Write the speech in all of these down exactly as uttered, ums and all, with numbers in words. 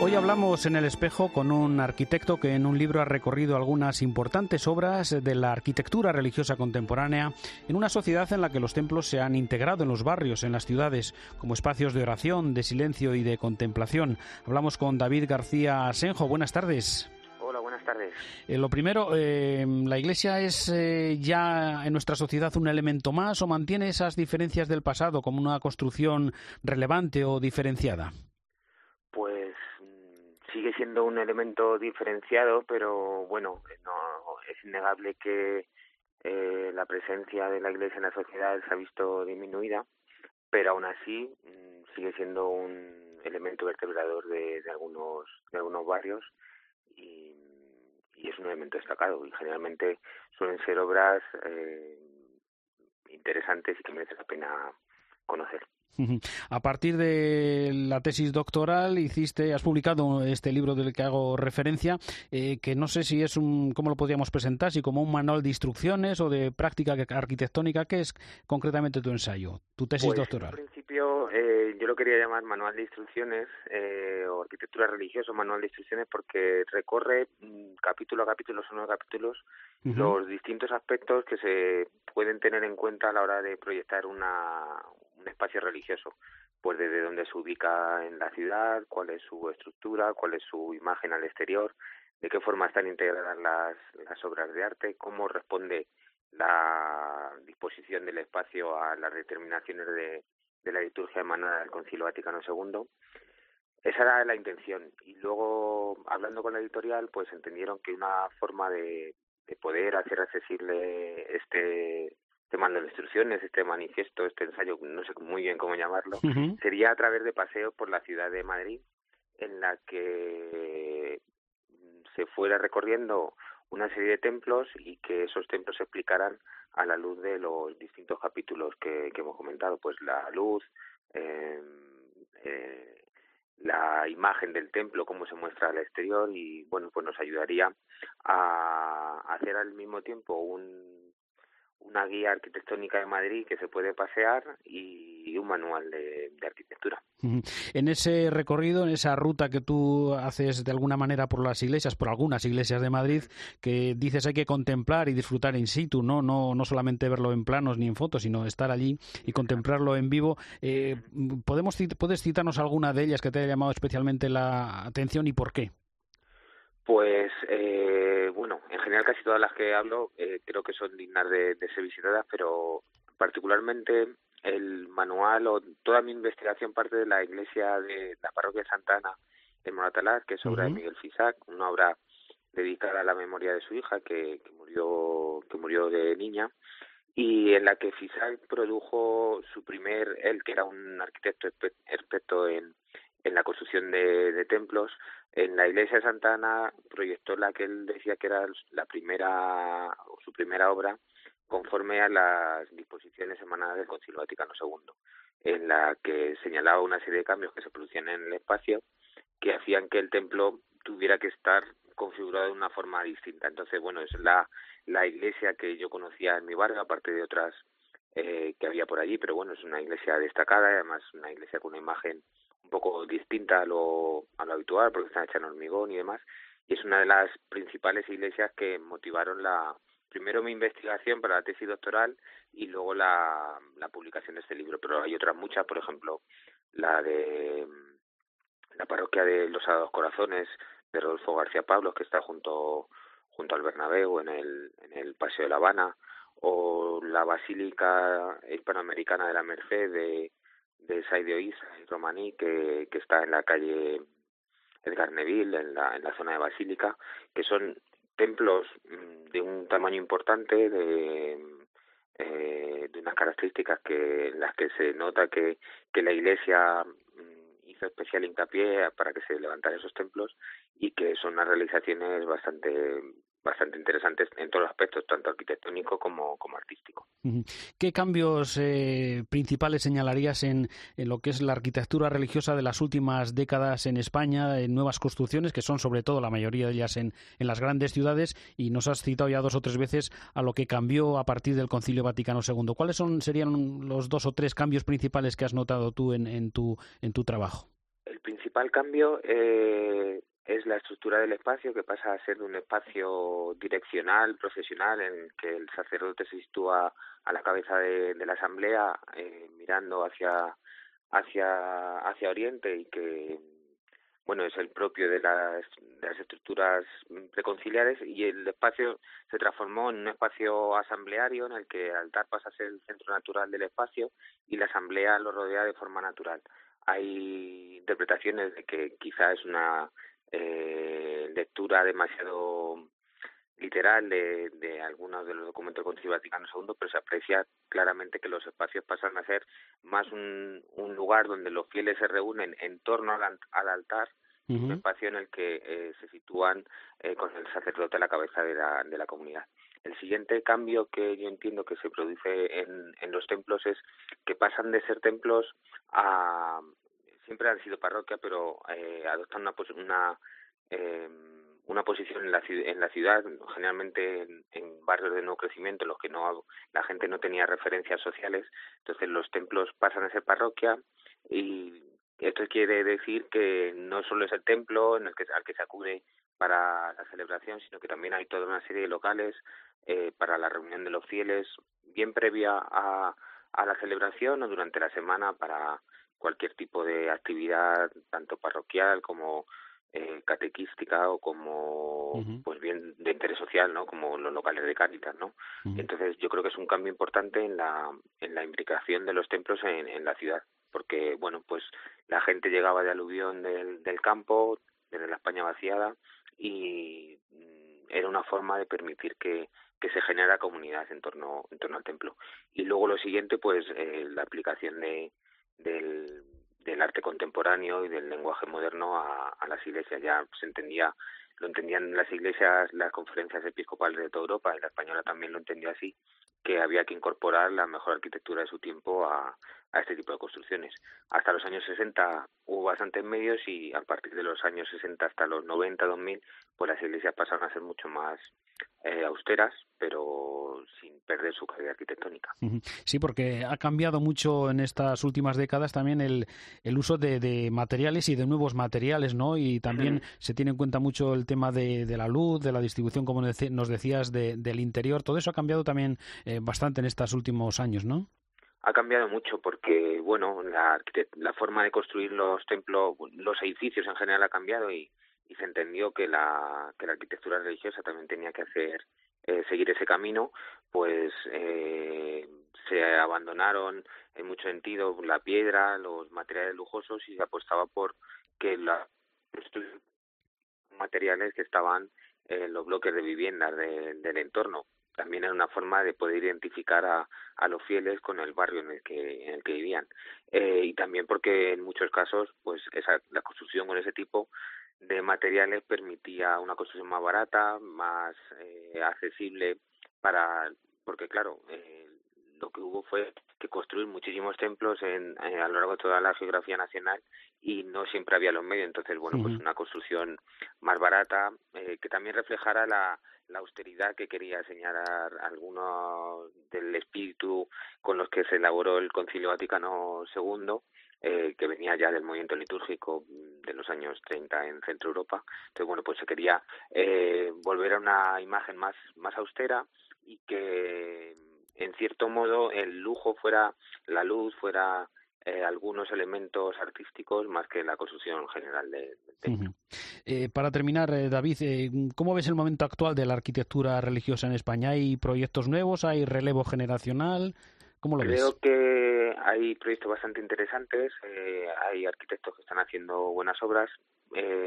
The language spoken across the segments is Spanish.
Hoy hablamos en El Espejo con un arquitecto que en un libro ha recorrido algunas importantes obras de la arquitectura religiosa contemporánea en una sociedad en la que los templos se han integrado en los barrios, en las ciudades, como espacios de oración, de silencio y de contemplación. Hablamos con David García Asenjo. Buenas tardes. Hola, buenas tardes. Eh, lo primero, eh, ¿la Iglesia es eh, ya en nuestra sociedad un elemento más o mantiene esas diferencias del pasado como una construcción relevante o diferenciada? Pues sigue siendo un elemento diferenciado, pero bueno, no es innegable que eh, la presencia de la Iglesia en la sociedad se ha visto disminuida, pero aún así sigue siendo un elemento vertebrador de, de algunos de algunos barrios y, y es un elemento destacado y generalmente suelen ser obras eh, interesantes y que merece la pena conocer. A partir de la tesis doctoral hiciste, has publicado este libro del que hago referencia, eh, que no sé si es un, ¿cómo lo podríamos presentar? Si como un manual de instrucciones o de práctica arquitectónica. ¿Qué es concretamente tu ensayo, tu tesis pues, doctoral? En principio eh, yo lo quería llamar manual de instrucciones eh, o arquitectura religiosa, manual de instrucciones, porque recorre mm, capítulo a capítulo, son nueve capítulos, uh-huh. los distintos aspectos que se pueden tener en cuenta a la hora de proyectar una un espacio religioso, pues desde dónde se ubica en la ciudad, cuál es su estructura, cuál es su imagen al exterior, de qué forma están integradas las, las obras de arte, cómo responde la disposición del espacio a las determinaciones de, de la liturgia emanada del Concilio Vaticano segundo. Esa era la intención. Y luego, hablando con la editorial, pues entendieron que una forma de, de poder hacer accesible este este manual de instrucciones, este manifiesto, este ensayo, no sé muy bien cómo llamarlo, uh-huh. sería a través de paseos por la ciudad de Madrid, en la que se fuera recorriendo una serie de templos y que esos templos se explicaran a la luz de los distintos capítulos que, que hemos comentado, pues la luz, eh, eh, la imagen del templo, cómo se muestra al exterior y, bueno, pues nos ayudaría a hacer al mismo tiempo un una guía arquitectónica de Madrid que se puede pasear y un manual de, de arquitectura. En ese recorrido, en esa ruta que tú haces de alguna manera por las iglesias, por algunas iglesias de Madrid, que dices hay que contemplar y disfrutar in situ, no no no solamente verlo en planos ni en fotos, sino estar allí y contemplarlo en vivo. Eh, ¿podemos ¿Puedes citarnos alguna de ellas que te haya llamado especialmente la atención y por qué? Pues, eh, bueno, en general casi todas las que hablo eh, creo que son dignas de, de ser visitadas, pero particularmente el manual o toda mi investigación parte de la iglesia de la parroquia de Santa Ana en Moratalaz, que es obra uh-huh. de Miguel Fisac, una obra dedicada a la memoria de su hija que, que murió que murió de niña y en la que Fisac produjo su primer, él que era un arquitecto experto en en la construcción de, de templos, en la iglesia de Santa Ana proyectó la que él decía que era la primera, o su primera obra, conforme a las disposiciones emanadas del Concilio Vaticano segundo, en la que señalaba una serie de cambios que se producían en el espacio que hacían que el templo tuviera que estar configurado de una forma distinta. Entonces, bueno, es la, la iglesia que yo conocía en mi barrio, aparte de otras eh, que había por allí, pero bueno, es una iglesia destacada y además una iglesia con una imagen un poco distinta a lo, a lo habitual, porque están hechas en hormigón y demás, y es una de las principales iglesias que motivaron la primero mi investigación para la tesis doctoral y luego la, la publicación de este libro, pero hay otras muchas, por ejemplo, la de la parroquia de los Sagrados Corazones de Rodolfo García Pablos, que está junto junto al Bernabéu, en el, en el Paseo de la Habana, o la Basílica Hispanoamericana de la Merced de de Say de Oíza y Romaní, que, que está en la calle Edgar Neville, en la, en la zona de Basílica, que son templos de un tamaño importante, de, eh, de unas características que en las que se nota que, que la Iglesia hizo especial hincapié para que se levantaran esos templos y que son unas realizaciones bastante bastante interesantes en todos los aspectos, tanto arquitectónico como, como artístico. ¿Qué cambios eh, principales señalarías en, en lo que es la arquitectura religiosa de las últimas décadas en España, en nuevas construcciones, que son sobre todo la mayoría de ellas en, en las grandes ciudades, y nos has citado ya dos o tres veces a lo que cambió a partir del Concilio Vaticano segundo? ¿Cuáles son serían los dos o tres cambios principales que has notado tú en, en, tu, en tu trabajo? El principal cambio eh, es la estructura del espacio, que pasa a ser un espacio direccional, profesional, en el que el sacerdote se sitúa a la cabeza de, de la asamblea, eh, mirando hacia, hacia, hacia Oriente, y que bueno, es el propio de las, de las estructuras preconciliares, y el espacio se transformó en un espacio asambleario en el que el altar pasa a ser el centro natural del espacio y la asamblea lo rodea de forma natural. Hay interpretaciones de que quizá es una eh, lectura demasiado literal de, de algunos de los documentos del Concilio Vaticano segundo, pero se aprecia claramente que los espacios pasan a ser más un, un lugar donde los fieles se reúnen en torno al, al altar, y uh-huh. un espacio en el que eh, se sitúan eh, con el sacerdote a la cabeza de la, de la comunidad. El siguiente cambio que yo entiendo que se produce en, en los templos es que pasan de ser templos a... siempre han sido parroquia, pero eh, adoptan una... una eh, una posición en la, en la ciudad, generalmente en, en barrios de nuevo crecimiento, en los que no la gente no tenía referencias sociales. Entonces los templos pasan a ser parroquia, y esto quiere decir que no solo es el templo en el que, al que se acude para la celebración, sino que también hay toda una serie de locales eh, para la reunión de los fieles, bien previa a, a la celebración o durante la semana, para cualquier tipo de actividad, tanto parroquial como Eh, catequística o como uh-huh. pues bien de interés social, ¿no? Como los locales de Cáritas, ¿no? Uh-huh. Entonces yo creo que es un cambio importante en la en la imbricación de los templos en, en la ciudad, porque bueno, pues la gente llegaba de aluvión del, del campo, desde la España vaciada, y mm, era una forma de permitir que que se genera comunidad en torno en torno al templo. Y luego lo siguiente, pues eh, la aplicación de del del arte contemporáneo y del lenguaje moderno a, a las iglesias. Ya se entendía, lo entendían las iglesias, las conferencias episcopales de toda Europa, y la española también lo entendía así, que había que incorporar la mejor arquitectura de su tiempo a, a este tipo de construcciones. Hasta los años sesenta hubo bastantes medios, y a partir de los años sesenta hasta los noventa, dos mil, pues las iglesias pasaron a ser mucho más eh, austeras, pero sin perder su calidad arquitectónica. Sí, porque ha cambiado mucho en estas últimas décadas también el, el uso de, de materiales y de nuevos materiales, ¿no? Y también sí. se tiene en cuenta mucho el tema de, de la luz, de la distribución, como nos decías, de, del interior. Todo eso ha cambiado también eh, bastante en estos últimos años, ¿no? Ha cambiado mucho porque, bueno, la, la forma de construir los templos, los edificios en general ha cambiado, y, y se entendió que la, que la arquitectura religiosa también tenía que hacer eh, seguir ese camino. Pues eh, se abandonaron en mucho sentido la piedra, los materiales lujosos, y se apostaba por que la materiales que estaban en los bloques de viviendas de, del entorno. También era una forma de poder identificar a, a los fieles con el barrio en el que en el que vivían, eh, y también porque en muchos casos pues esa la construcción con ese tipo de materiales permitía una construcción más barata, más eh, accesible, para porque claro eh, lo que hubo fue que construir muchísimos templos en, eh, a lo largo de toda la geografía nacional, y no siempre había los medios. Entonces, bueno, uh-huh. pues una construcción más barata, eh, que también reflejara la, la austeridad que quería señalar algunos del espíritu con los que se elaboró el Concilio Vaticano segundo, eh, que venía ya del movimiento litúrgico de los años treinta en Centro Europa. Entonces, bueno, pues se quería eh, volver a una imagen más, más austera, y que en cierto modo el lujo fuera la luz, fuera eh, algunos elementos artísticos más que la construcción general del de templo. Uh-huh. Eh, para terminar, eh, David, eh, ¿cómo ves el momento actual de la arquitectura religiosa en España? ¿Hay proyectos nuevos? ¿Hay relevo generacional? ¿Cómo lo Creo ves? que hay proyectos bastante interesantes, eh, hay arquitectos que están haciendo buenas obras. Eh,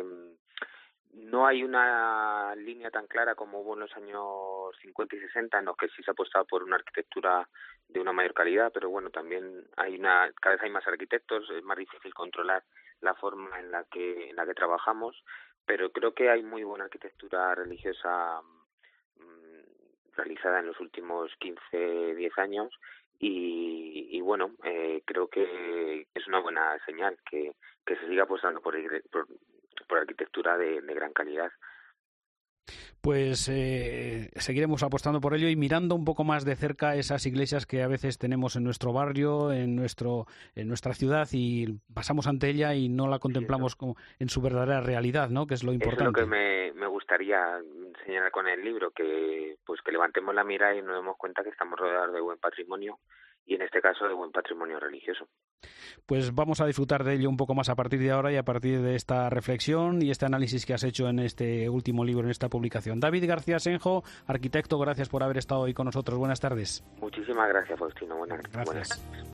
No hay una línea tan clara como hubo en los años cincuenta y sesenta, en los que sí se apostaba por una arquitectura de una mayor calidad, pero bueno, también hay una, cada vez hay más arquitectos, es más difícil controlar la forma en la que en la que trabajamos, pero creo que hay muy buena arquitectura religiosa mmm, realizada en los últimos quince, diez años, y, y bueno, eh, creo que es una buena señal que, que se siga apostando por, por por arquitectura de, de gran calidad. Pues eh, seguiremos apostando por ello y mirando un poco más de cerca esas iglesias que a veces tenemos en nuestro barrio, en nuestro, en nuestra ciudad, y pasamos ante ella y no la contemplamos sí, ¿no? como en su verdadera realidad, ¿no? Que es lo importante. Eso es lo que me, me gustaría señalar con el libro, que pues que levantemos la mirada y nos demos cuenta que estamos rodeados de buen patrimonio, y en este caso de buen patrimonio religioso. Pues vamos a disfrutar de ello un poco más a partir de ahora y a partir de esta reflexión y este análisis que has hecho en este último libro, en esta publicación. David García Senjo, arquitecto, gracias por haber estado hoy con nosotros. Buenas tardes. Muchísimas gracias, Faustino. Buenas, gracias. Buenas tardes.